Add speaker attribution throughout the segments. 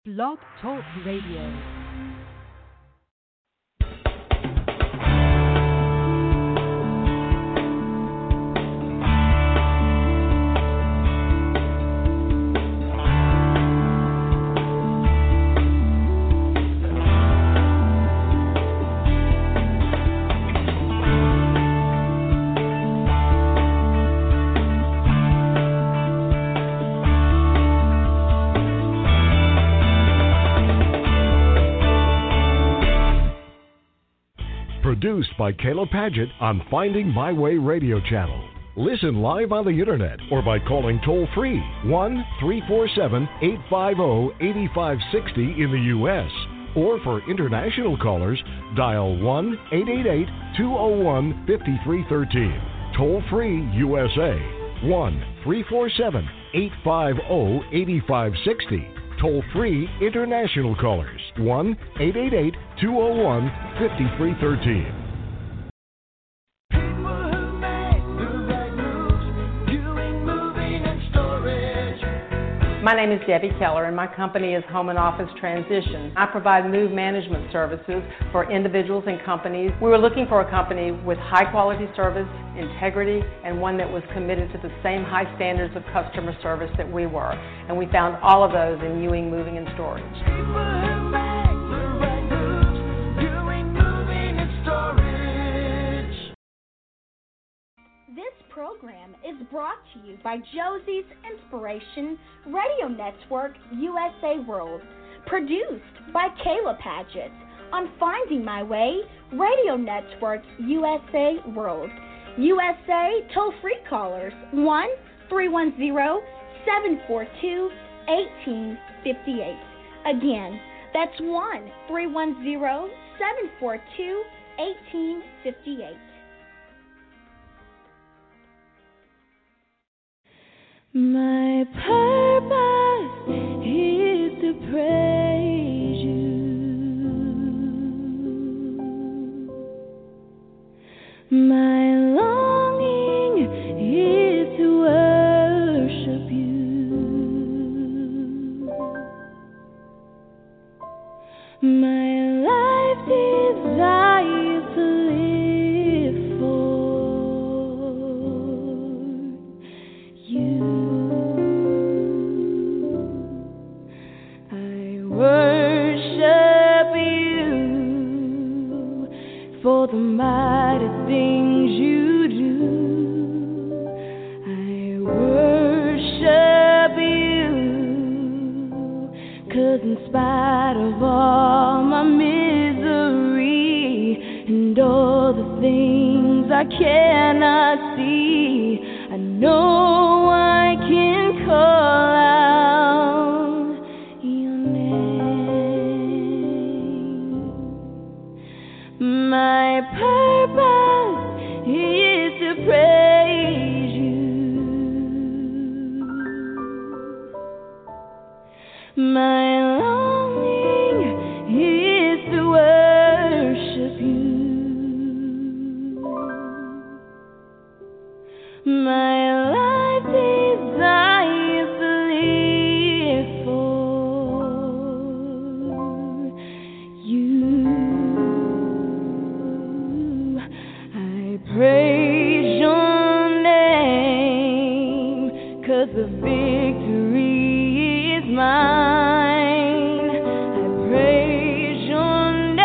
Speaker 1: Blog Talk Radio.
Speaker 2: Produced by Kayla Padgett on Finding My Way Radio Channel. Listen live on the internet or by calling toll-free 1-347-850-8560 in the U.S. Or for international callers, dial 1-888-201-5313. Toll-free USA 1-347-850-8560. Toll-free international callers 1-888-201-5313.
Speaker 3: My name is Debbie Keller, and my company is Home and Office Transition. I provide move management services for individuals and companies. We were looking for a company with high-quality service, integrity, and one that was committed to the same high standards of customer service that we were. And we found all of those in Ewing Moving and Storage.
Speaker 4: This program is brought to you by Josie's Inspiration Radio Network USA World, produced by Kayla Padgett on Finding My Way Radio Network USA World. USA toll-free callers 1-310-742-1858. Again, that's 1-310-742-1858.
Speaker 5: My purpose is to praise you. My longing is to worship you. My life desires to live for you. Worship you for the mighty things you do. I worship you 'cause in spite of all my misery and all the things I cannot see, I know I can call out your name. My purpose is to praise you. My longing is to worship you. My life desires to live for you. I praise your name 'cause the victory is mine. I praise your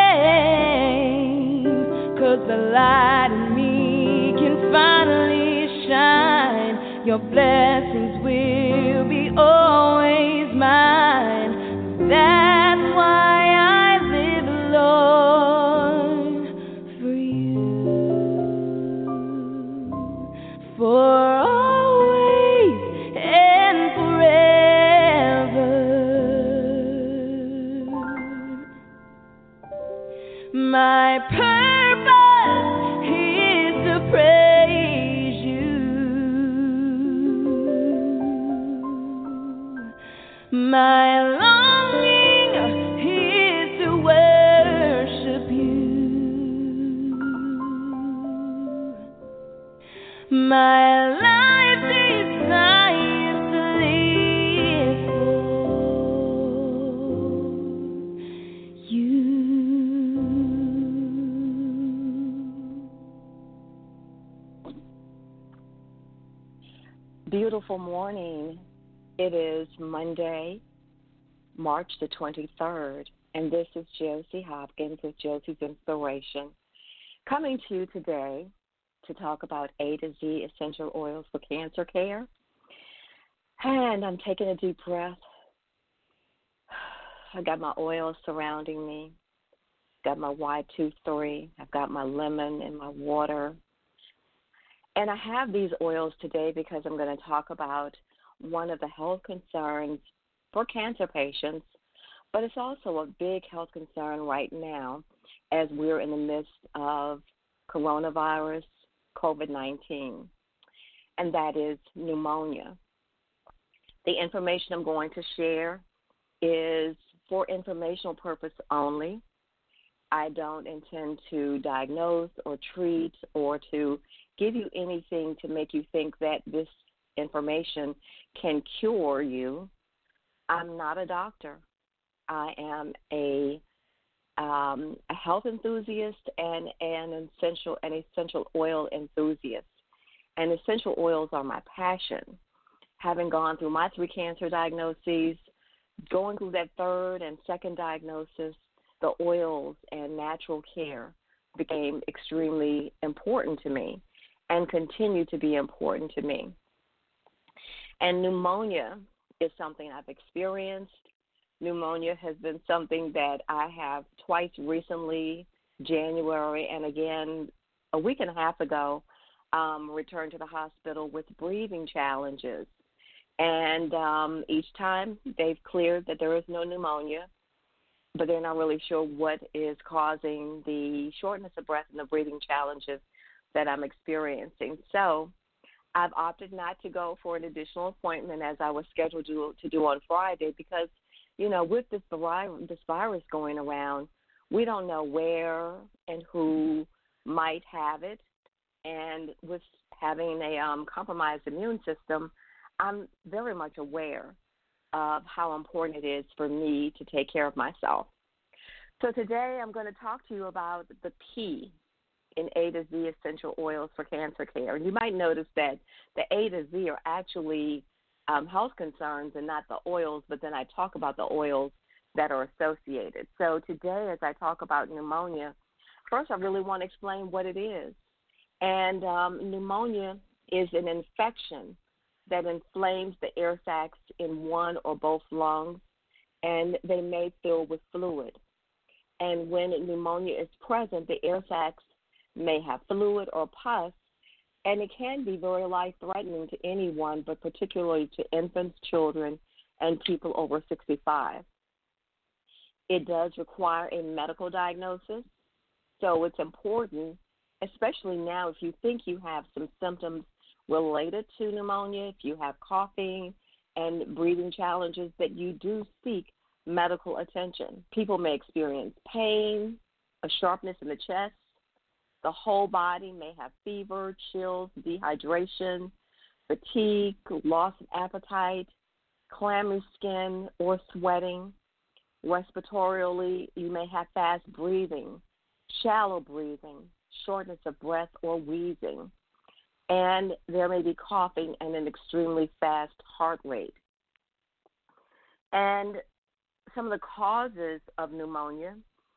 Speaker 5: name 'cause the light in me can finally shine. Your blessings will be always mine. That's why I live, Lord, for you. For always and forever. My purpose is to praise you. My longing is to worship you. My life desires to live for
Speaker 6: beautiful morning. It is Monday, March the 23rd, and this is Josie Hopkins with Josie's Inspiration, coming to you today to talk about A to Z essential oils for cancer care. And I'm taking a deep breath. I got my oils surrounding me. Got my Y23. I've got my lemon and my water. And I have these oils today because I'm going to talk about one of the health concerns for cancer patients, but it's also a big health concern right now as we're in the midst of coronavirus, COVID-19, and that is pneumonia. The information I'm going to share is for informational purpose only. I don't intend to diagnose or treat or to give you anything to make you think that this information can cure you. I'm not a doctor. I am a health enthusiast and an essential oil enthusiast. And essential oils are my passion. Having gone through my 3 cancer diagnoses, going through that 3rd and 2nd diagnosis, the oils and natural care became extremely important to me and continue to be important to me. And pneumonia is something I've experienced. Pneumonia has been something that I have twice recently, January, and again a week and a half ago, returned to the hospital with breathing challenges. And each time they've cleared that there is no pneumonia, but they're not really sure what is causing the shortness of breath and the breathing challenges that I'm experiencing. So I've opted not to go for an additional appointment as I was scheduled to do on Friday because, you know, with this virus going around, we don't know where and who might have it. And with having a compromised immune system, I'm very much aware of how important it is for me to take care of myself. So today I'm going to talk to you about the P in A to Z essential oils for cancer care. And you might notice that the A to Z are actually health concerns and not the oils, but then I talk about the oils that are associated. So today as I talk about pneumonia, first I really want to explain what it is. And pneumonia is an infection that inflames the air sacs in one or both lungs, and they may fill with fluid. And when pneumonia is present, the air sacs may have fluid or pus, and it can be very life-threatening to anyone, but particularly to infants, children, and people over 65. It does require a medical diagnosis, so it's important, especially now if you think you have some symptoms related to pneumonia, if you have coughing and breathing challenges, that you do seek medical attention. People may experience pain, a sharpness in the chest. The whole body may have fever, chills, dehydration, fatigue, loss of appetite, clammy skin or sweating. Respiratorily, you may have fast breathing, shallow breathing, shortness of breath or wheezing. And there may be coughing and an extremely fast heart rate. And some of the causes of pneumonia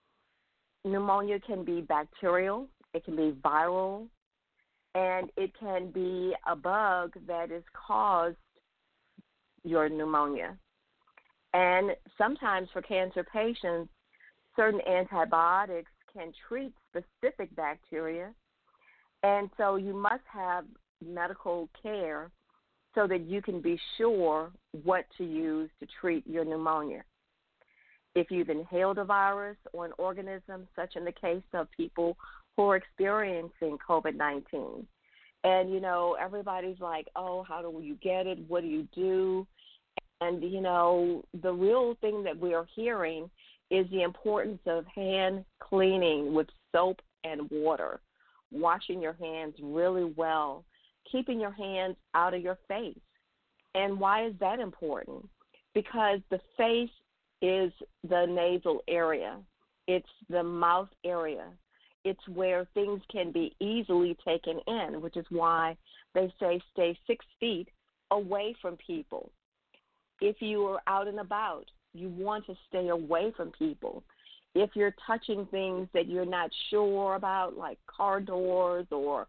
Speaker 6: can be bacterial, it can be viral, and it can be a bug that has caused your pneumonia. And sometimes for cancer patients, certain antibiotics can treat specific bacteria. And so you must have medical care so that you can be sure what to use to treat your pneumonia. If you've inhaled a virus or an organism, such in the case of people who are experiencing COVID-19, and, you know, everybody's like, oh, how do you get it? What do you do? And, you know, the real thing that we are hearing is the importance of hand cleaning with soap and water, washing your hands really well, keeping your hands out of your face. And why is that important? Because the face is the nasal area. It's the mouth area. It's where things can be easily taken in, which is why they say stay 6 feet away from people. If you are out and about, you want to stay away from people. If you're touching things that you're not sure about, like car doors or,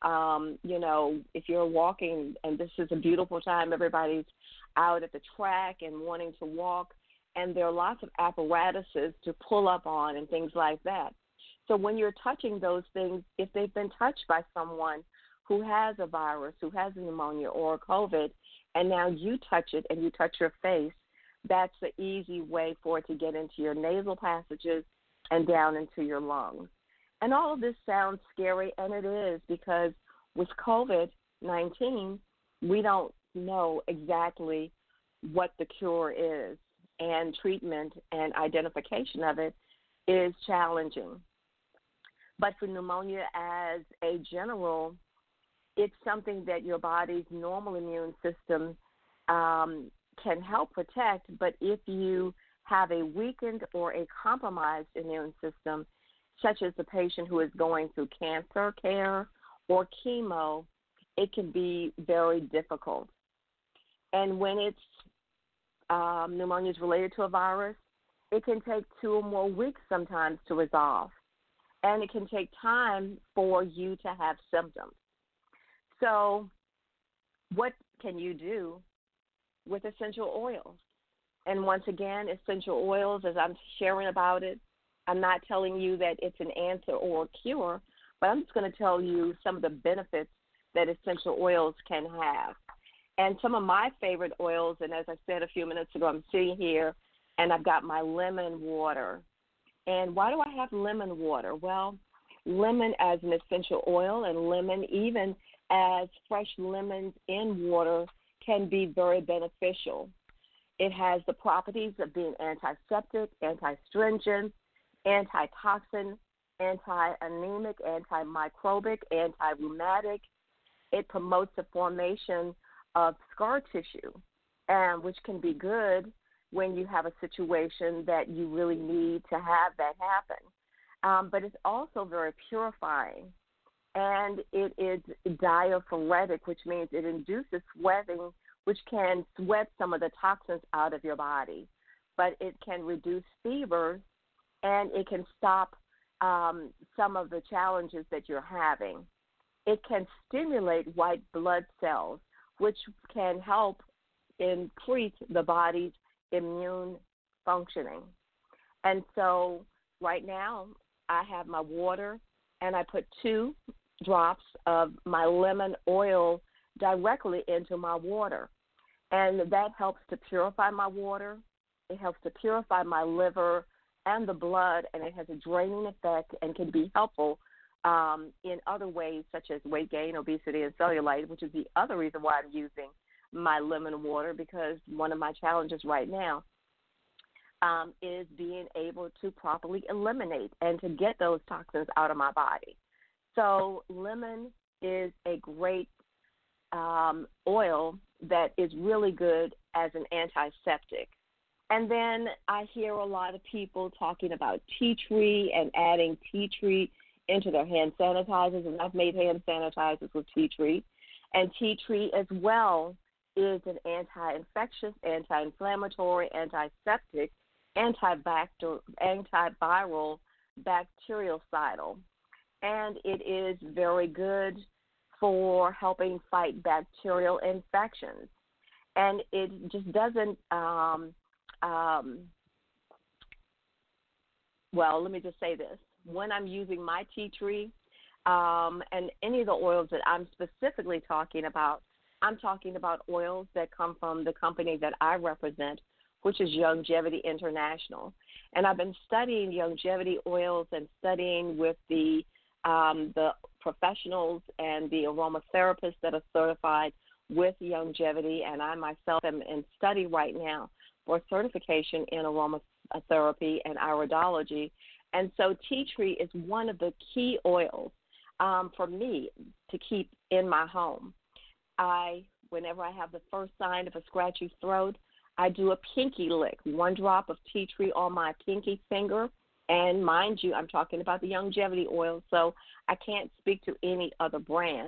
Speaker 6: if you're walking, and this is a beautiful time, everybody's out at the track and wanting to walk, and there are lots of apparatuses to pull up on and things like that. So when you're touching those things, if they've been touched by someone who has a virus, who has a pneumonia or COVID, and now you touch it and you touch your face, that's the easy way for it to get into your nasal passages and down into your lungs. And all of this sounds scary, and it is, because with COVID-19, we don't know exactly what the cure is, and treatment and identification of it is challenging. But for pneumonia as a general, it's something that your body's normal immune system can help protect, but if you have a weakened or a compromised immune system, such as the patient who is going through cancer care or chemo, it can be very difficult. And when it's pneumonia is related to a virus, it can take 2 or more weeks sometimes to resolve. And it can take time for you to have symptoms. So what can you do with essential oils? And once again, essential oils, as I'm sharing about it, I'm not telling you that it's an answer or a cure, but I'm just going to tell you some of the benefits that essential oils can have. And some of my favorite oils, and as I said a few minutes ago, I'm sitting here and I've got my lemon water. And why do I have lemon water? Well, lemon as an essential oil and lemon even as fresh lemons in water can be very beneficial. It has the properties of being antiseptic, anti-astringent, antitoxin, anti-anemic, antimicrobic, anti-rheumatic. It promotes the formation of scar tissue, and which can be good when you have a situation that you really need to have that happen. But it's also very purifying, and it is diaphoretic, which means it induces sweating, which can sweat some of the toxins out of your body. But it can reduce fevers, and it can stop some of the challenges that you're having. It can stimulate white blood cells, which can help increase the body's immune functioning. And so right now I have my water, and I put 2 drops of my lemon oil directly into my water. And that helps to purify my water. It helps to purify my liver and the blood, and it has a draining effect and can be helpful in other ways, such as weight gain, obesity, and cellulite, which is the other reason why I'm using my lemon water, because one of my challenges right now is being able to properly eliminate and to get those toxins out of my body. So lemon is a great oil that is really good as an antiseptic. And then I hear a lot of people talking about tea tree and adding tea tree into their hand sanitizers, and I've made hand sanitizers with tea tree. And tea tree as well is an anti-infectious, anti-inflammatory, antiseptic, antiviral, bactericidal. And it is very good for helping fight bacterial infections. And it just doesn't, well, let me just say this. When I'm using my tea tree and any of the oils that I'm specifically talking about, I'm talking about oils that come from the company that I represent, which is Youngevity International. And I've been studying Youngevity oils and studying with the professionals and the aromatherapists that are certified with Youngevity, and I myself am in study right now for certification in aromatherapy and iridology. And so tea tree is one of the key oils for me to keep in my home. Whenever I have the first sign of a scratchy throat, I do a pinky lick, 1 drop of tea tree on my pinky finger. And mind you, I'm talking about the Youngevity oil, so I can't speak to any other brand.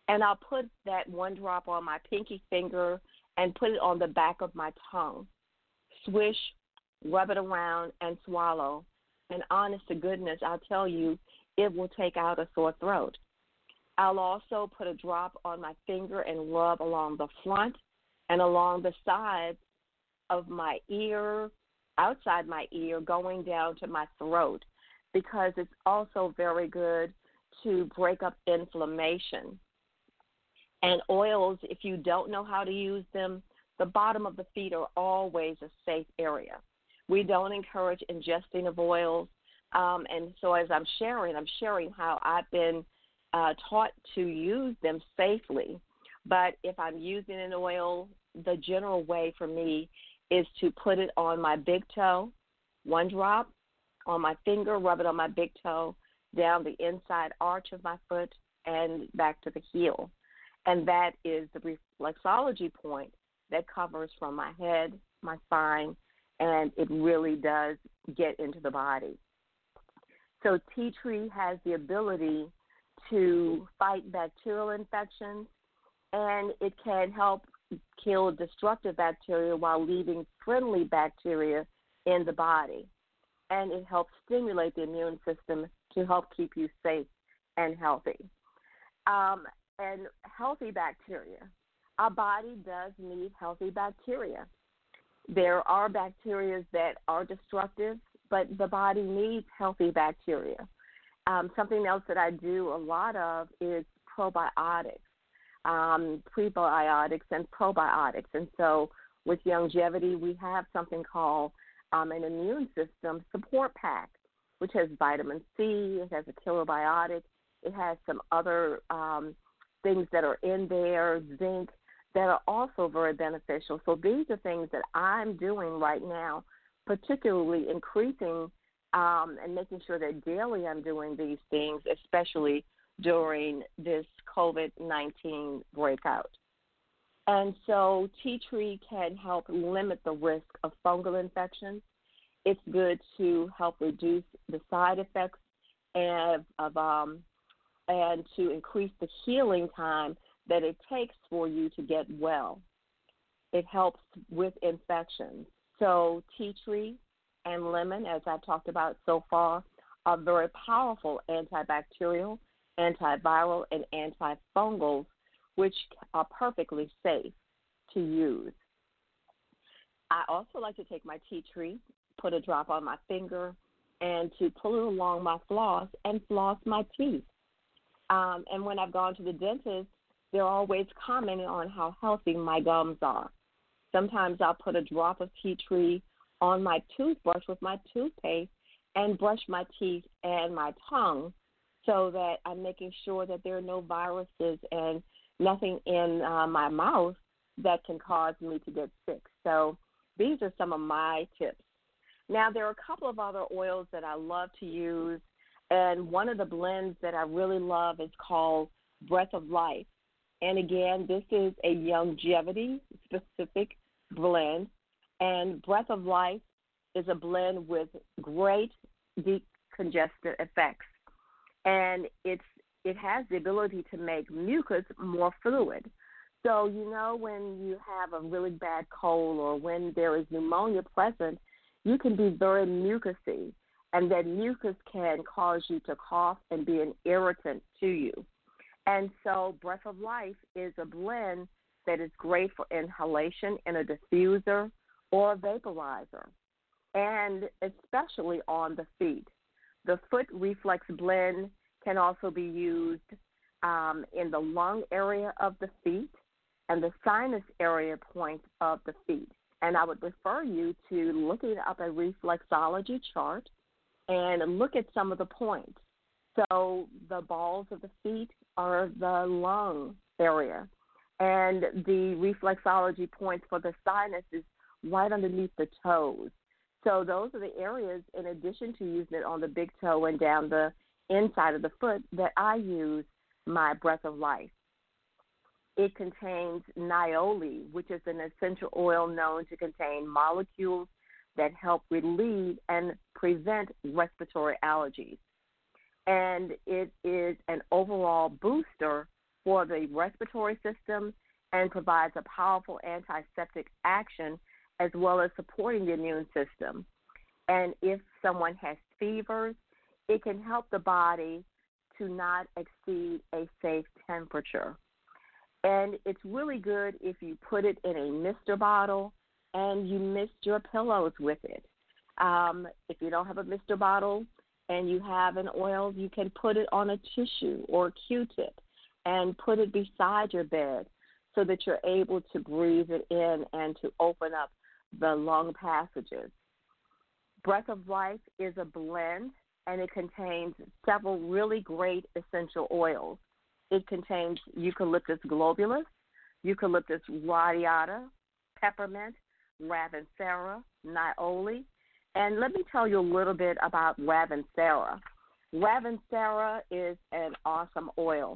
Speaker 6: And I'll put that one drop on my pinky finger and put it on the back of my tongue. Swish, rub it around, and swallow. And honest to goodness, I'll tell you, it will take out a sore throat. I'll also put a drop on my finger and rub along the front and along the sides of my ear, outside my ear, going down to my throat, because it's also very good to break up inflammation. And oils, if you don't know how to use them, the bottom of the feet are always a safe area. We don't encourage ingesting of oils. And so as I'm sharing how I've been taught to use them safely. But if I'm using an oil, the general way for me is to put it on my big toe, one drop on my finger, rub it on my big toe, down the inside arch of my foot, and back to the heel. And that is the reflexology point that covers from my head, my spine, and it really does get into the body. So tea tree has the ability to fight bacterial infections, and it can help kill destructive bacteria while leaving friendly bacteria in the body. And it helps stimulate the immune system to help keep you safe and healthy. And healthy bacteria. Our body does need healthy bacteria. There are bacteria that are destructive, but the body needs healthy bacteria. Something else that I do a lot of is probiotics, prebiotics and probiotics. And so with longevity, we have something called an immune system support pack, which has vitamin C, it has a killer biotic, it has some other things that are in there, zinc, that are also very beneficial. So these are things that I'm doing right now, particularly increasing and making sure that daily I'm doing these things, especially during this COVID-19 breakout. And so tea tree can help limit the risk of fungal infections. It's good to help reduce the side effects and to increase the healing time that it takes for you to get well. It helps with infections. So tea tree and lemon, as I've talked about so far, are very powerful antibacterial, antiviral, and antifungals, which are perfectly safe to use. I also like to take my tea tree, put a drop on my finger, and to pull it along my floss and floss my teeth. And when I've gone to the dentist, they're always commenting on how healthy my gums are. Sometimes I'll put a drop of tea tree on my toothbrush with my toothpaste and brush my teeth and my tongue so that I'm making sure that there are no viruses and nothing in my mouth that can cause me to get sick. So these are some of my tips. Now, there are a couple of other oils that I love to use, and one of the blends that I really love is called Breath of Life. And again, this is a longevity-specific blend, and Breath of Life is a blend with great decongestant effects, and it has the ability to make mucus more fluid. So, you know, when you have a really bad cold or when there is pneumonia present, you can be very mucousy, and that mucus can cause you to cough and be an irritant to you. And so Breath of Life is a blend that is great for inhalation in a diffuser or a vaporizer, and especially on the feet. The foot reflex blend can also be used in the lung area of the feet and the sinus area points of the feet. And I would refer you to looking up a reflexology chart and look at some of the points. So the balls of the feet are the lung area, and the reflexology points for the sinus is right underneath the toes. So those are the areas, in addition to using it on the big toe and down the inside of the foot, that I use my Breath of Life. It contains nioli, which is an essential oil known to contain molecules that help relieve and prevent respiratory allergies. And it is an overall booster for the respiratory system and provides a powerful antiseptic action as well as supporting the immune system. And if someone has fevers, it can help the body to not exceed a safe temperature. And it's really good if you put it in a mister bottle and you mist your pillows with it. If you don't have a mister bottle and you have an oil, you can put it on a tissue or a Q-tip and put it beside your bed so that you're able to breathe it in and to open up the lung passages. Breath of Life is a blend, and it contains several really great essential oils. It contains Eucalyptus globulus, Eucalyptus radiata, peppermint, Ravensara, Nioli. And let me tell you a little bit about Ravensara. Ravensara is an awesome oil.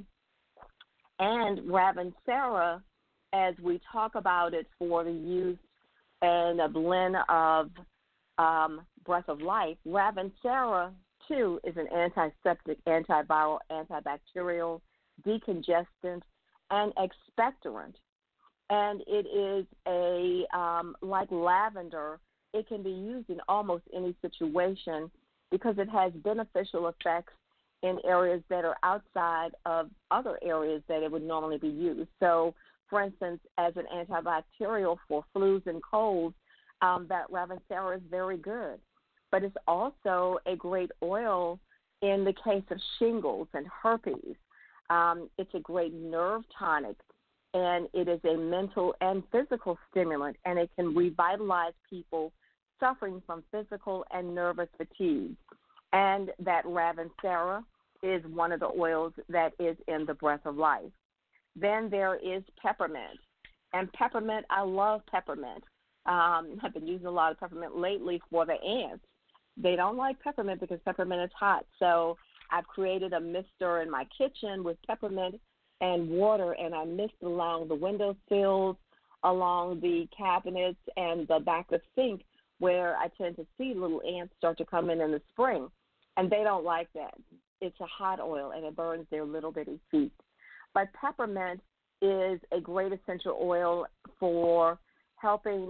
Speaker 6: And Ravensara, as we talk about it for the use and a blend of Breath of Life, Ravensara, too, is an antiseptic, antiviral, antibacterial, decongestant, and expectorant. And it is like lavender, it can be used in almost any situation because it has beneficial effects in areas that are outside of other areas that it would normally be used. So, for instance, as an antibacterial for flus and colds, that Ravensara is very good. But it's also a great oil in the case of shingles and herpes. It's a great nerve tonic, and it is a mental and physical stimulant, and it can revitalize people suffering from physical and nervous fatigue. And that Ravensara is one of the oils that is in the Breath of Life. Then there is peppermint. And peppermint, I love peppermint. I've been using a lot of peppermint lately for the ants. They don't like peppermint because peppermint is hot. So I've created a mister in my kitchen with peppermint and water, and I mist along the windowsills, along the cabinets, and the back of the sink where I tend to see little ants start to come in the spring. And they don't like that. It's a hot oil, and it burns their little bitty feet. But peppermint is a great essential oil for helping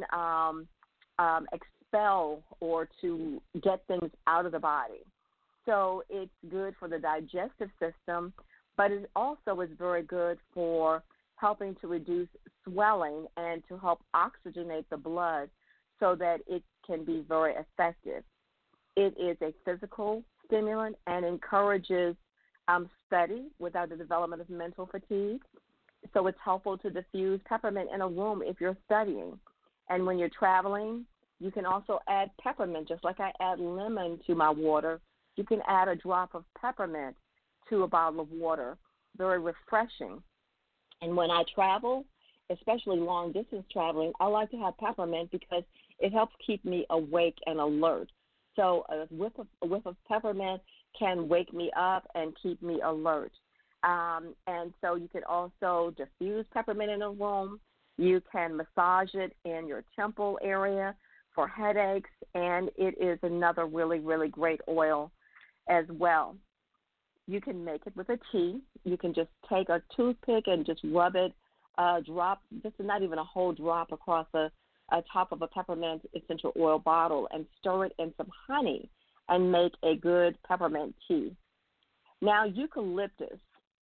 Speaker 6: expel or to get things out of the body. So it's good for the digestive system, but it also is very good for helping to reduce swelling and to help oxygenate the blood so that it can be very effective. It is a physical stimulant and encourages study without the development of mental fatigue. So it's helpful to diffuse peppermint in a room if you're studying. And when you're traveling, you can also add peppermint. Just like I add lemon to my water, you can add a drop of peppermint to a bottle of water. Very refreshing. And when I travel, especially long-distance traveling, I like to have peppermint because it helps keep me awake and alert. So a whiff of peppermint can wake me up and keep me alert. And so you can also diffuse peppermint in a room. You can massage it in your temple area for headaches, and it is another really, really great oil as well. You can make it with a tea. You can just take a toothpick and just rub it, drop, just not even a whole drop across a top of a peppermint essential oil bottle and stir it in some honey and make a good peppermint tea. Now, eucalyptus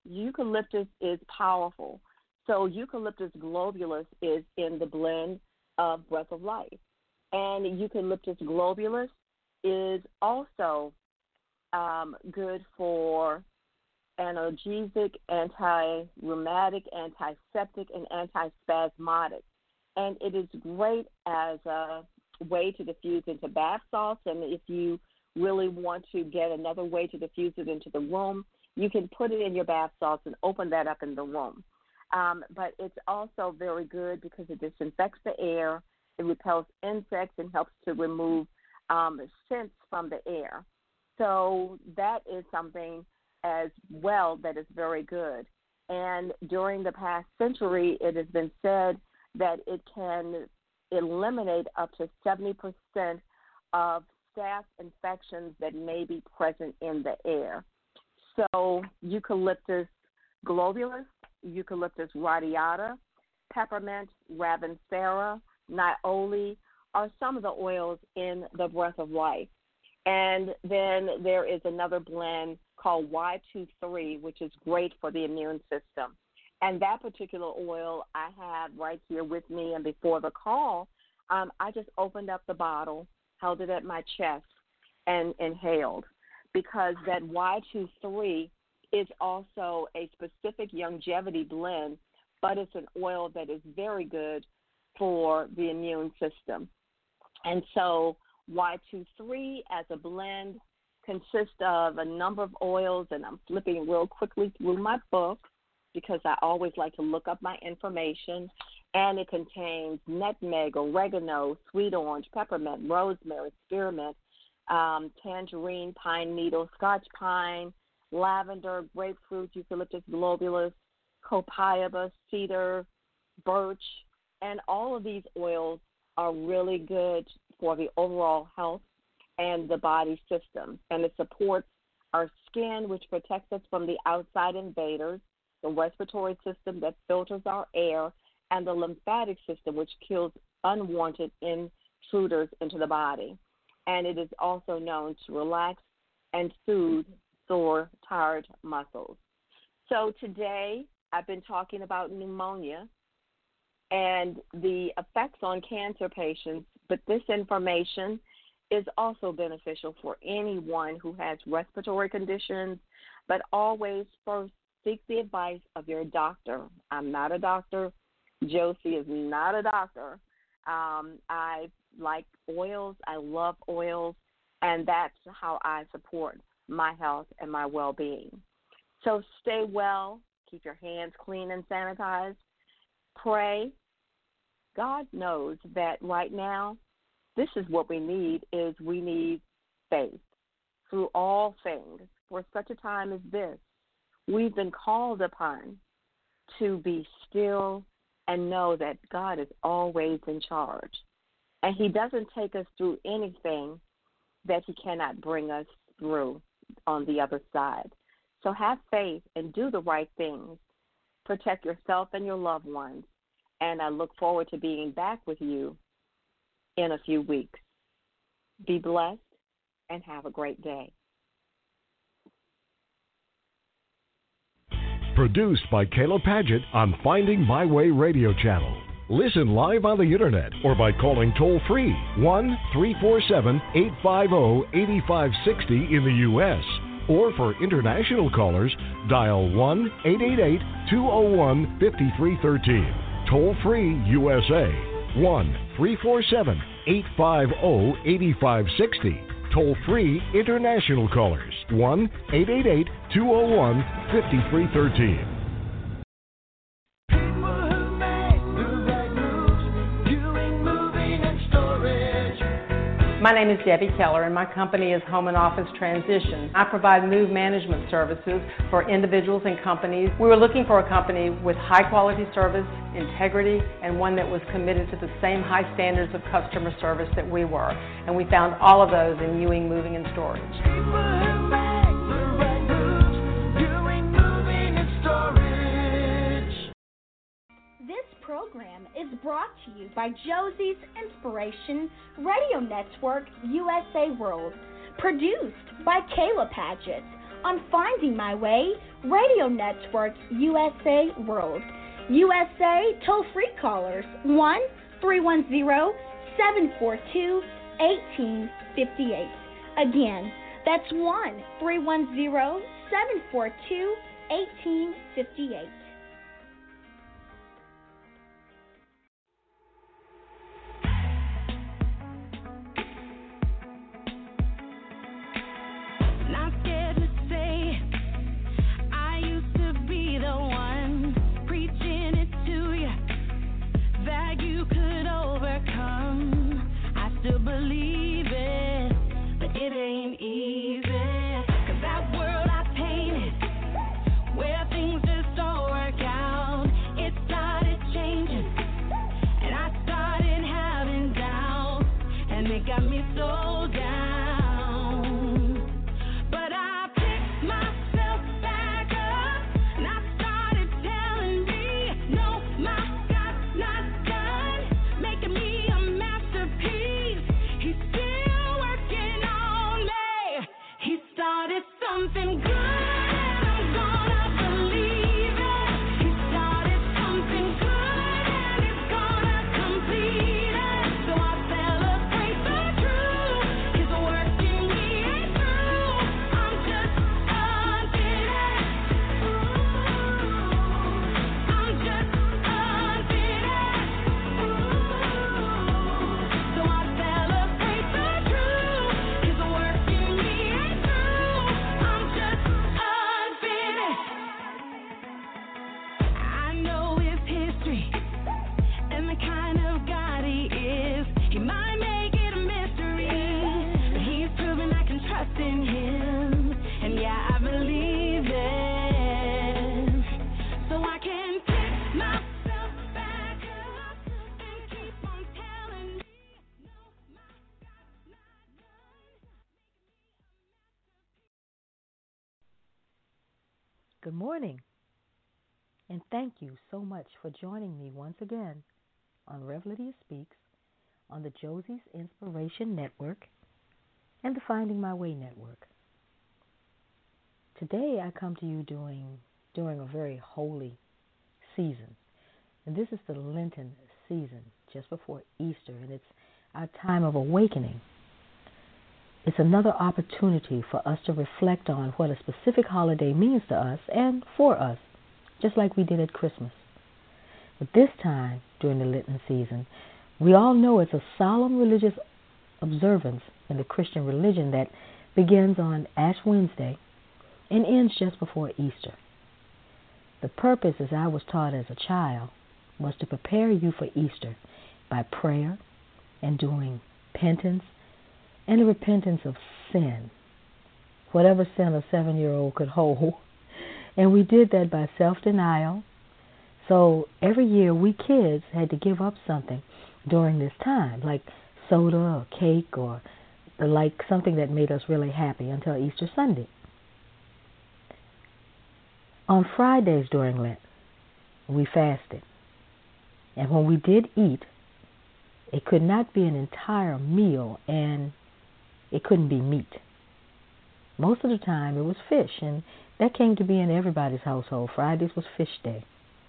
Speaker 6: is powerful. So Eucalyptus globulus is in the blend of Breath of Life. And Eucalyptus globulus is also good for analgesic, anti-rheumatic, antiseptic, and antispasmodic. And it is great as a way to diffuse into bath salts. And if you really want to get another way to diffuse it into the room, you can put it in your bath salts and open that up in the room. But it's also very good because it disinfects the air, it repels insects, and helps to remove scents from the air. So that is something as well that is very good. And during the past century, it has been said that it can eliminate up to 70% of staph infections that may be present in the air. So Eucalyptus globulus Eucalyptus radiata, peppermint, ravensara, nioli are some of the oils in the Breath of Life. And then there is another blend called Y23, which is great for the immune system. And that particular oil I have right here with me, and before the call, I just opened up the bottle, held it at my chest, and inhaled, because that Y23 is also a specific longevity blend, but it's an oil that is very good for the immune system. And so Y23 as a blend consists of a number of oils, and I'm flipping real quickly through my book because I always like to look up my information. And it contains nutmeg, oregano, sweet orange, peppermint, rosemary, spearmint, tangerine, pine needle, scotch pine, lavender, grapefruit, eucalyptus globulus, copaiba, cedar, birch, and all of these oils are really good for the overall health and the body system. And it supports our skin, which protects us from the outside invaders, the respiratory system that filters our air, and the lymphatic system, which kills unwanted intruders into the body. And it is also known to relax and soothe sore, tired muscles. So today I've been talking about pneumonia and the effects on cancer patients, but this information is also beneficial for anyone who has respiratory conditions, but always first seek the advice of your doctor. I'm not a doctor. Josie is not a doctor. I like oils. I love oils, and that's how I support my health and my well-being. So stay well. Keep your hands clean and sanitized. Pray. God knows that right now, this is what we need, is we need faith through all things for such a time as this. We've been called upon to be still and know that God is always in charge. And he doesn't take us through anything that he cannot bring us through on the other side. So have faith and do the right things. Protect yourself and your loved ones. And I look forward to being back with you in a few weeks. Be blessed and have a great day.
Speaker 2: Produced by Kayla Paget on Finding My Way Radio Channel. Listen live on the internet or by calling toll-free 1-347-850-8560 in the U.S. Or for international callers, dial 1-888-201-5313. Toll-free USA, 1-347-850-8560. Toll-free international callers, 1-888-201-5313.
Speaker 3: My name is Debbie Keller, and my company is Home and Office Transition. I provide move management services for individuals and companies. We were looking for a company with high-quality service, integrity, and one that was committed to the same high standards of customer service that we were. And we found all of those in Ewing Moving and Storage.
Speaker 4: This program is brought to you by Josie's Inspiration Radio Network USA World, produced by Kayla Paget on Finding My Way Radio Network USA World. USA toll-free callers 1-310-742-1858. Again, that's 1-310-742-1858.
Speaker 5: Believe it, but it ain't easy. 'Cause that world I painted, where things just don't work out, it started changing, and I started having doubts, and it got me so down. But I picked myself back up, and I started telling
Speaker 1: Good morning, and thank you so much for joining me once again on Revelatia Speaks on the Josie's Inspiration Network and the Finding My Way Network. Today I come to you during a very holy season, and this is the Lenten season, just before Easter, and it's our time of awakening. It's another opportunity for us to reflect on what a specific holiday means to us and for us, just like we did at Christmas. But this time, during the Lenten season, we all know it's a solemn religious observance in the Christian religion that begins on Ash Wednesday and ends just before Easter. The purpose, as I was taught as a child, was to prepare you for Easter by prayer and doing penance and the repentance of sin, whatever sin a 7-year-old could hold. And we did that by self-denial. So every year we kids had to give up something during this time, like soda or cake or something that made us really happy until Easter Sunday. On Fridays during Lent, we fasted. And when we did eat, it could not be an entire meal, and it couldn't be meat. Most of the time it was fish, and that came to be in everybody's household. Fridays was fish day.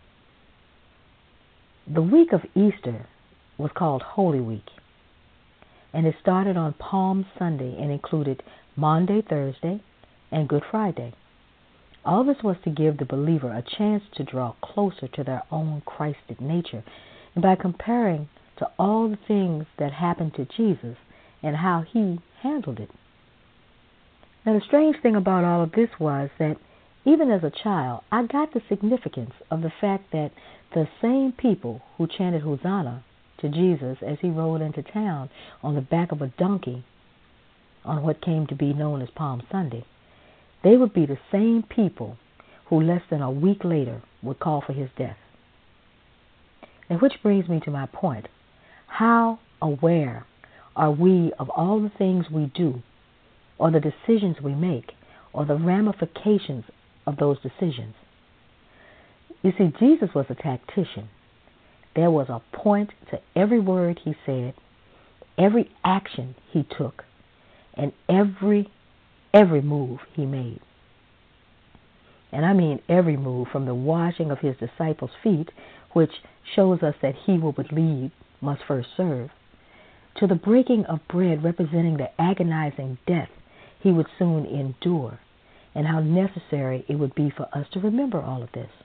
Speaker 1: The week of Easter was called Holy Week, and it started on Palm Sunday and included Maundy, Thursday, and Good Friday. All this was to give the believer a chance to draw closer to their own Christed nature, and by comparing to all the things that happened to Jesus and how he handled it. Now, the strange thing about all of this was that even as a child, I got the significance of the fact that the same people who chanted Hosanna to Jesus as he rode into town on the back of a donkey on what came to be known as Palm Sunday, they would be the same people who less than a week later would call for his death. And which brings me to my point. How aware are we of all the things we do, or the decisions we make, or the ramifications of those decisions? You see, Jesus was a tactician. There was a point to every word he said, every action he took, and every move he made. And I mean every move, from the washing of his disciples' feet, which shows us that he who would lead must first serve, to the breaking of bread representing the agonizing death he would soon endure, and how necessary it would be for us to remember all of this.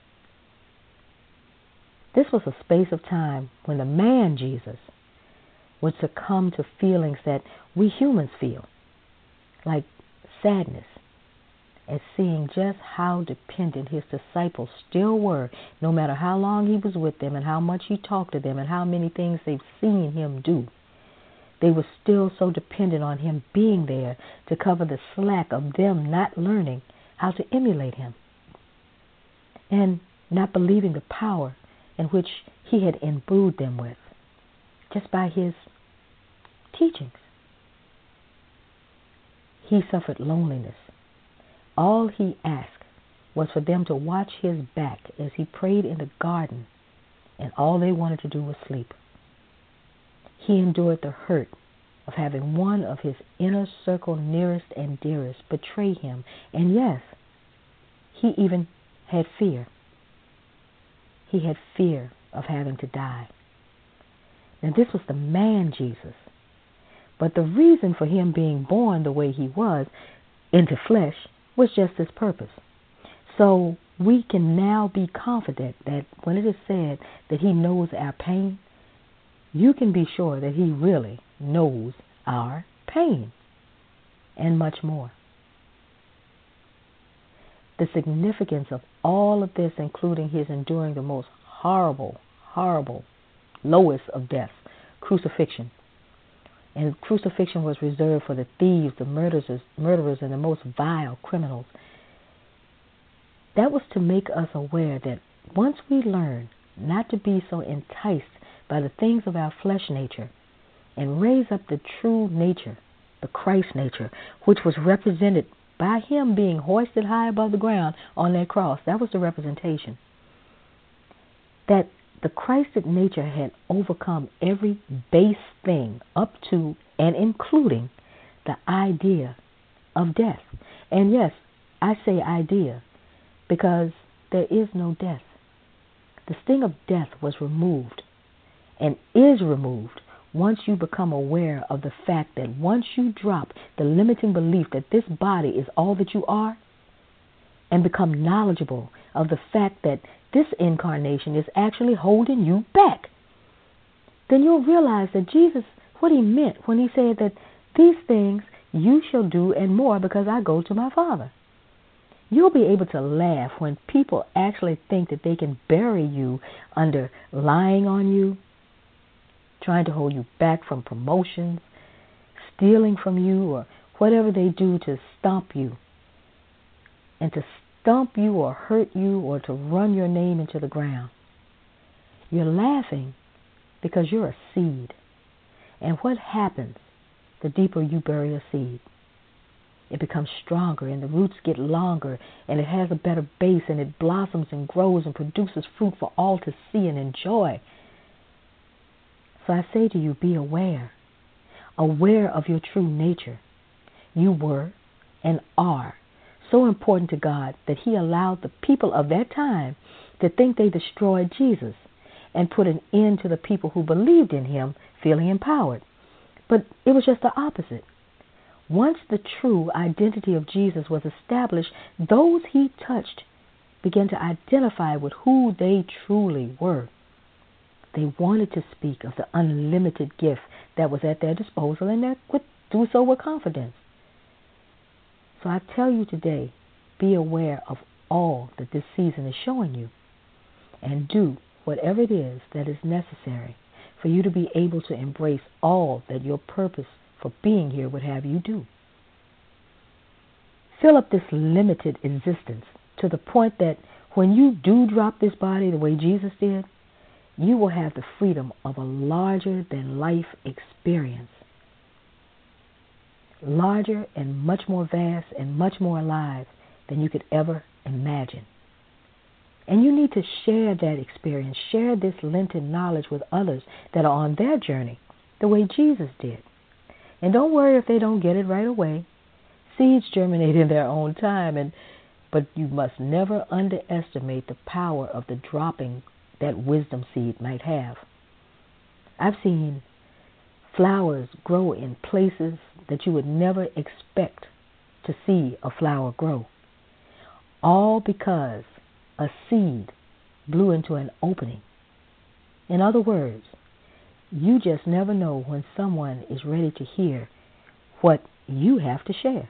Speaker 1: This was a space of time when the man Jesus would succumb to feelings that we humans feel, like sadness, at seeing just how dependent his disciples still were, no matter how long he was with them and how much he talked to them and how many things they've seen him do. They were still so dependent on him being there to cover the slack of them not learning how to emulate him and not believing the power in which he had imbued them with just by his teachings. He suffered loneliness. All he asked was for them to watch his back as he prayed in the garden, and all they wanted to do was sleep. He endured the hurt of having one of his inner circle nearest and dearest betray him, and yes, he even had fear. He had fear of having to die. Now, this was the man Jesus, but the reason for him being born the way he was, into flesh, was just this purpose. So we can now be confident that when it is said that he knows our pain, you can be sure that he really knows our pain and much more. The significance of all of this, including his enduring the most horrible, lowest of deaths, crucifixion. And crucifixion was reserved for the thieves, the murderers, and the most vile criminals. That was to make us aware that once we learn not to be so enticed by the things of our flesh nature and raise up the true nature, the Christ nature, which was represented by him being hoisted high above the ground on that cross. That was the representation. That the Christed nature had overcome every base thing up to and including the idea of death. And yes, I say idea because there is no death. The sting of death was removed and is removed once you become aware of the fact that once you drop the limiting belief that this body is all that you are and become knowledgeable of the fact that this incarnation is actually holding you back, then you'll realize that Jesus, what he meant when he said that these things you shall do and more because I go to my Father. You'll be able to laugh when people actually think that they can bury you under lying on you, trying to hold you back from promotions, stealing from you, or whatever they do to stomp you. And to stomp you or hurt you or to run your name into the ground. You're laughing because you're a seed. And what happens the deeper you bury a seed? It becomes stronger and the roots get longer and it has a better base and it blossoms and grows and produces fruit for all to see and enjoy. So I say to you, be aware. Aware of your true nature. You were and are so important to God that he allowed the people of that time to think they destroyed Jesus and put an end to the people who believed in him feeling empowered. But it was just the opposite. Once the true identity of Jesus was established, those he touched began to identify with who they truly were. They wanted to speak of the unlimited gift that was at their disposal, and they could do so with confidence. So I tell you today, be aware of all that this season is showing you, and do whatever it is that is necessary for you to be able to embrace all that your purpose for being here would have you do. Fill up this limited existence to the point that when you do drop this body the way Jesus did, you will have the freedom of a larger-than-life experience. Larger and much more vast and much more alive than you could ever imagine. And you need to share that experience, share this Lenten knowledge with others that are on their journey the way Jesus did. And don't worry if they don't get it right away. Seeds germinate in their own time, but you must never underestimate the power of the dropping that wisdom seed might have. I've seen flowers grow in places that you would never expect to see a flower grow, all because a seed blew into an opening. In other words, you just never know when someone is ready to hear what you have to share.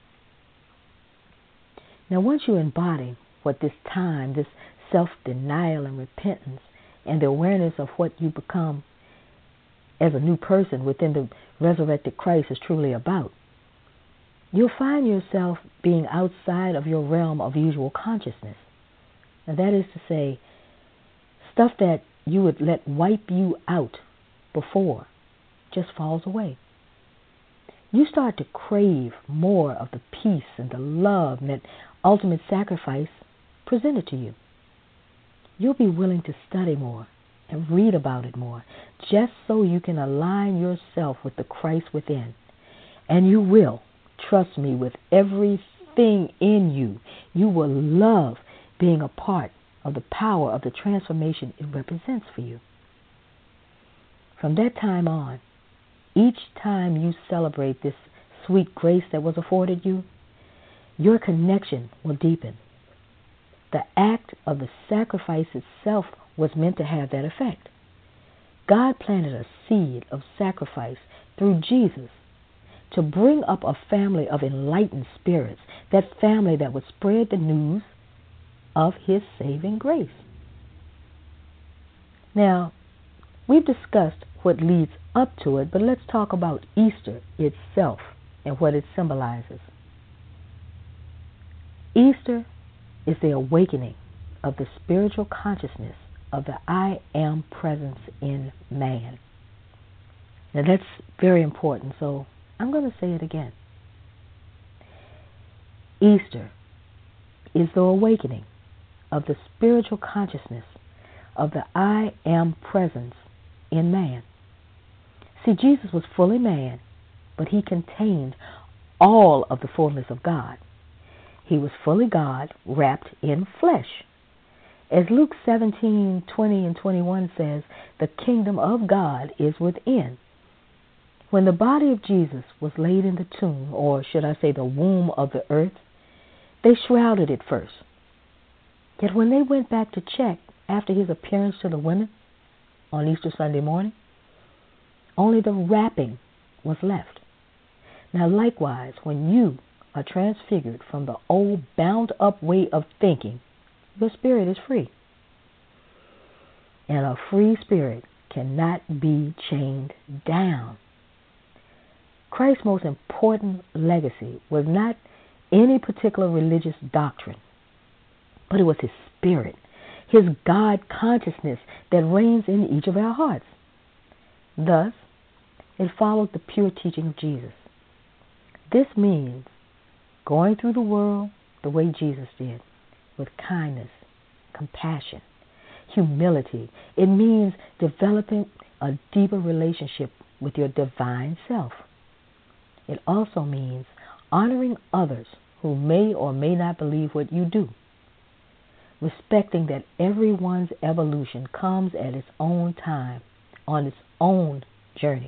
Speaker 1: Now, once you embody what this time, this self-denial and repentance, and the awareness of what you become as a new person within the resurrected Christ is truly about, you'll find yourself being outside of your realm of usual consciousness. Now, that is to say, stuff that you would let wipe you out before just falls away. You start to crave more of the peace and the love and that ultimate sacrifice presented to you. You'll be willing to study more and read about it more, just so you can align yourself with the Christ within. And you will, trust me, with everything in you, you will love being a part of the power of the transformation it represents for you. From that time on, each time you celebrate this sweet grace that was afforded you, your connection will deepen. The act of the sacrifice itself was meant to have that effect. God planted a seed of sacrifice through Jesus to bring up a family of enlightened spirits, that family that would spread the news of his saving grace. Now, we've discussed what leads up to it, but let's talk about Easter itself and what it symbolizes. Easter is the awakening of the spiritual consciousness of the I Am presence in man. Now that's very important, so I'm going to say it again. Easter is the awakening of the spiritual consciousness of the I am presence in man. See, Jesus was fully man, but he contained all of the fullness of God. He was fully God wrapped in flesh. As Luke 17:20 and 21 says, the kingdom of God is within. When the body of Jesus was laid in the tomb, or should I say the womb of the earth, they shrouded it first. Yet when they went back to check after his appearance to the women on Easter Sunday morning, only the wrapping was left. Now likewise, when you are transfigured from the old bound-up way of thinking, your spirit is free. And a free spirit cannot be chained down. Christ's most important legacy was not any particular religious doctrine, but it was his spirit, his God consciousness that reigns in each of our hearts. Thus, it followed the pure teaching of Jesus. This means going through the world the way Jesus did, with kindness, compassion, humility. It means developing a deeper relationship with your divine self. It also means honoring others who may or may not believe what you do, respecting that everyone's evolution comes at its own time, on its own journey.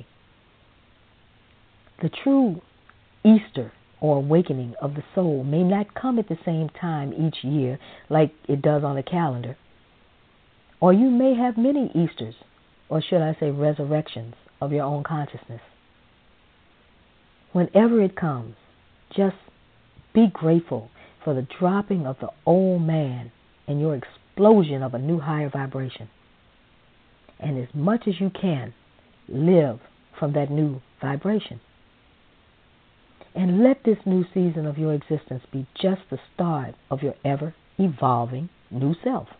Speaker 1: The true Easter or awakening of the soul may not come at the same time each year like it does on a calendar. Or you may have many Easters, or should I say resurrections, of your own consciousness. Whenever it comes, just be grateful for the dropping of the old man and your explosion of a new higher vibration. And as much as you can, live from that new vibration. And let this new season of your existence be just the start of your ever-evolving new self.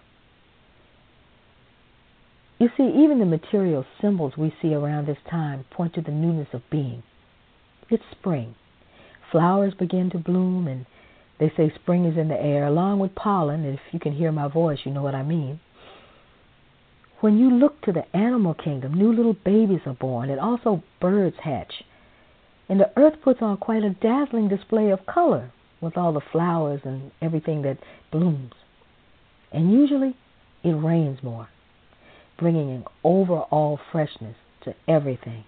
Speaker 1: You see, even the material symbols we see around this time point to the newness of being. It's spring. Flowers begin to bloom, and they say spring is in the air, along with pollen. And if you can hear my voice, you know what I mean. When you look to the animal kingdom, new little babies are born, and also birds hatch. And the earth puts on quite a dazzling display of color with all the flowers and everything that blooms. And usually it rains more, bringing an overall freshness to everything.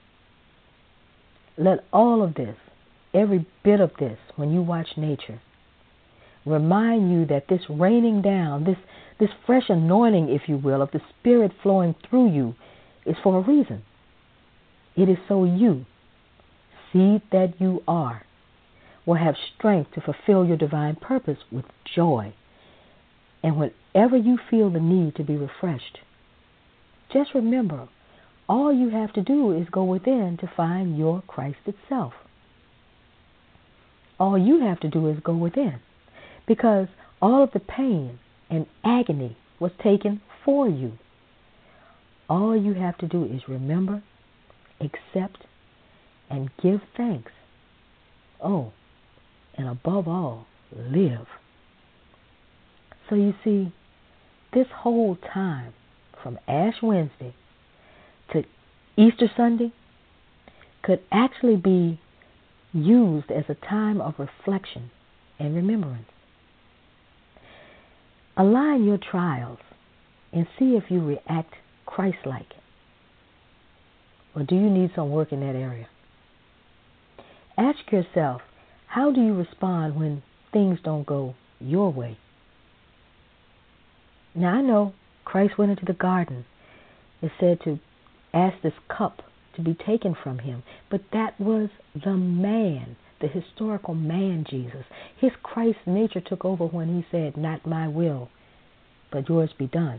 Speaker 1: Let all of this, every bit of this, when you watch nature, remind you that this raining down, this fresh anointing, if you will, of the Spirit flowing through you is for a reason. It is so you, seed that you are, will have strength to fulfill your divine purpose with joy. And whenever you feel the need to be refreshed, just remember, all you have to do is go within to find your Christ itself. All you have to do is go within, because all of the pain and agony was taken for you. All you have to do is remember, accept, and give thanks. Oh, and above all, live. So you see, this whole time, from Ash Wednesday to Easter Sunday, could actually be used as a time of reflection and remembrance. Align your trials and see if you react Christ-like. Or do you need some work in that area? Ask yourself, how do you respond when things don't go your way? Now I know Christ went into the garden. It's said to ask this cup to be taken from him. But that was the man, the historical man Jesus. His Christ nature took over when he said, not my will, but yours be done.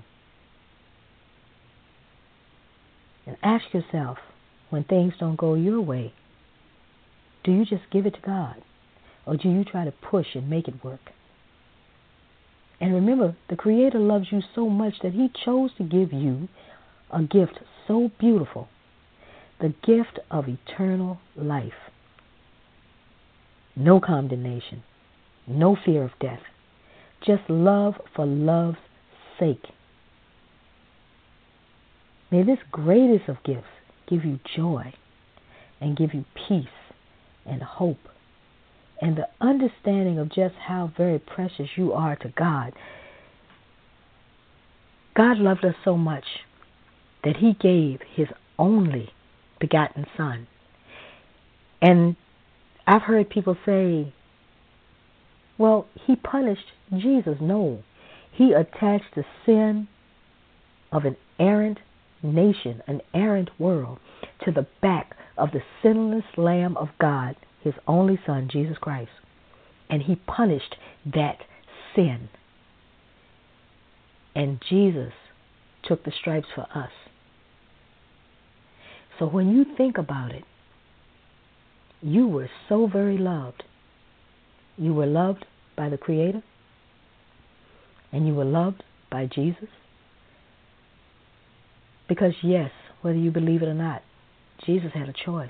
Speaker 1: And ask yourself, when things don't go your way, do you just give it to God? Or do you try to push and make it work? And remember, the Creator loves you so much that he chose to give you a gift so beautiful, the gift of eternal life. No condemnation, no fear of death, just love for love's sake. May this greatest of gifts give you joy and give you peace and hope and the understanding of just how very precious you are to God. God loved us so much that He gave His only begotten Son. And I've heard people say, well, He punished Jesus. No, He attached the sin of an errant nation, an errant world, to the back of the sinless Lamb of God, His only Son, Jesus Christ. And He punished that sin. And Jesus took the stripes for us. So when you think about it, you were so very loved. You were loved by the Creator, and you were loved by Jesus. Because yes, whether you believe it or not, Jesus had a choice.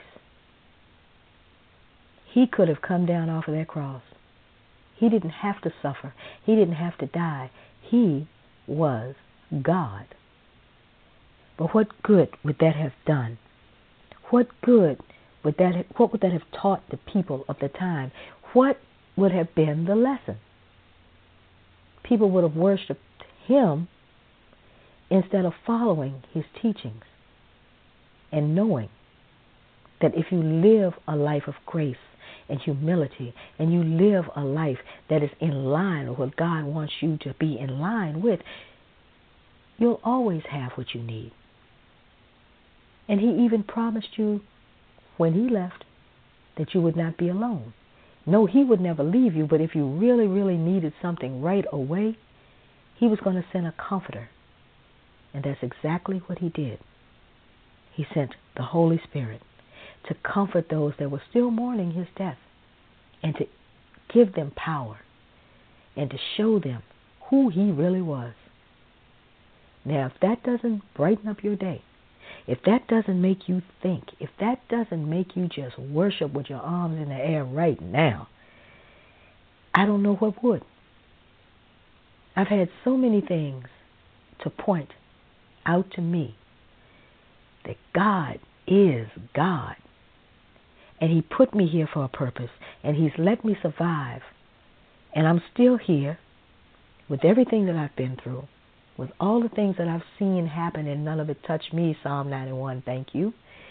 Speaker 1: He could have come down off of that cross. He didn't have to suffer. He didn't have to die. He was God. But what good would that have done? What good would that what would that have taught the people of the time? What would have been the lesson? People would have worshipped Him instead of following His teachings and knowing that if you live a life of grace and humility and you live a life that is in line with what God wants you to be in line with, you'll always have what you need. And He even promised you when He left that you would not be alone. No, He would never leave you, but if you really, really needed something right away, He was going to send a comforter. And that's exactly what He did. He sent the Holy Spirit to comfort those that were still mourning His death and to give them power and to show them who He really was. Now, if that doesn't brighten up your day, if that doesn't make you think, if that doesn't make you just worship with your arms in the air right now, I don't know what would. I've had so many things to point out to me that God is God. And He put me here for a purpose, and He's let me survive. And I'm still here with everything that I've been through, with all the things that I've seen happen, and none of it touched me. Psalm 91, thank you.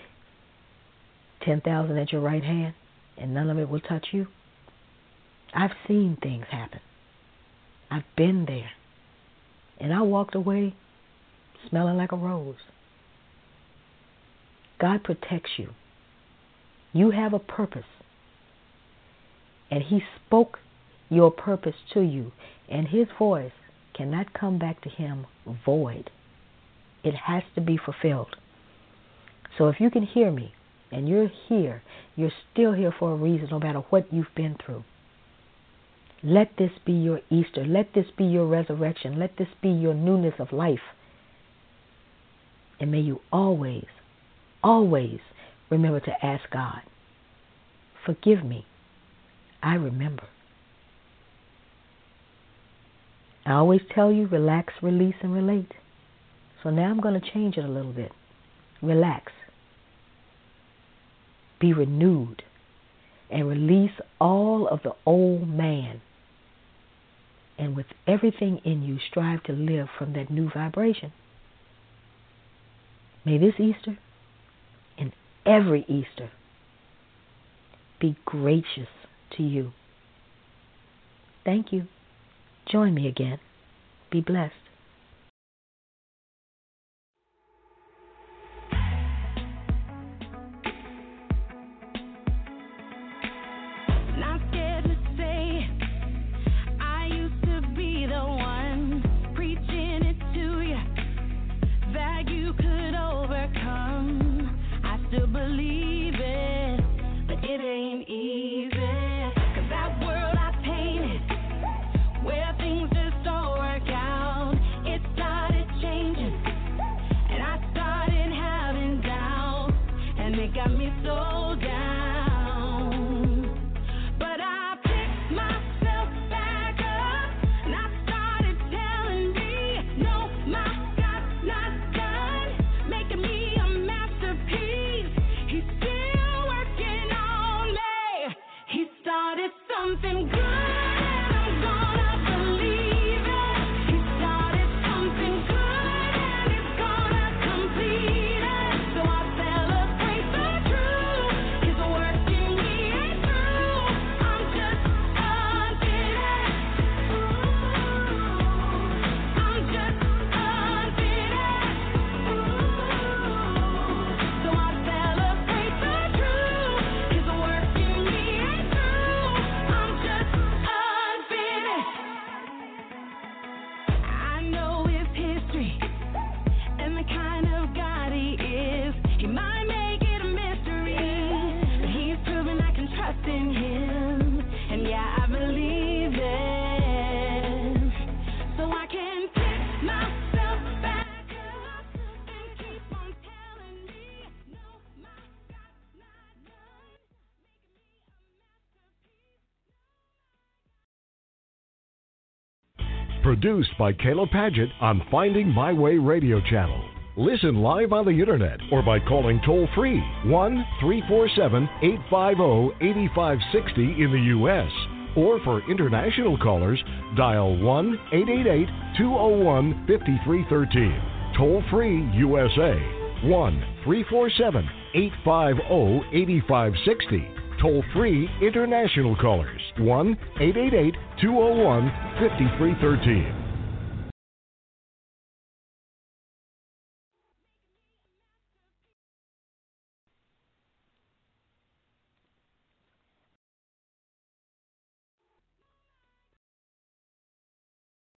Speaker 1: 10,000 at your right hand, and none of it will touch you. I've seen things happen. I've been there. And I walked away smelling like a rose. God protects you. You have a purpose. And He spoke your purpose to you, and His voice cannot come back to Him void. It has to be fulfilled. So if you can hear me, and you're here, you're still here for a reason, no matter what you've been through. Let this be your Easter. Let this be your resurrection. Let this be your newness of life. And may you always, always remember to ask God, forgive me. I remember. I always tell you, relax, release, and relate. So now I'm going to change it a little bit. Relax. Be renewed. And release all of the old man. And with everything in you, strive to live from that new vibration. May this Easter and every Easter be gracious to you. Thank you. Join me again. Be blessed.
Speaker 5: Not scared to say I used to be the one preaching it to you that you could overcome. I still believe it, but it ain't easy. 'Cause that world I painted, where things just don't work out,
Speaker 2: Produced by Kayla Padgett on Finding My Way Radio Channel. Listen live on the internet or by calling toll-free 1-347-850-8560 in the U.S. Or for international callers, dial 1-888-201-5313. Toll-free USA, 1-347-850-8560. Toll-free international callers, 1-888-201-5313.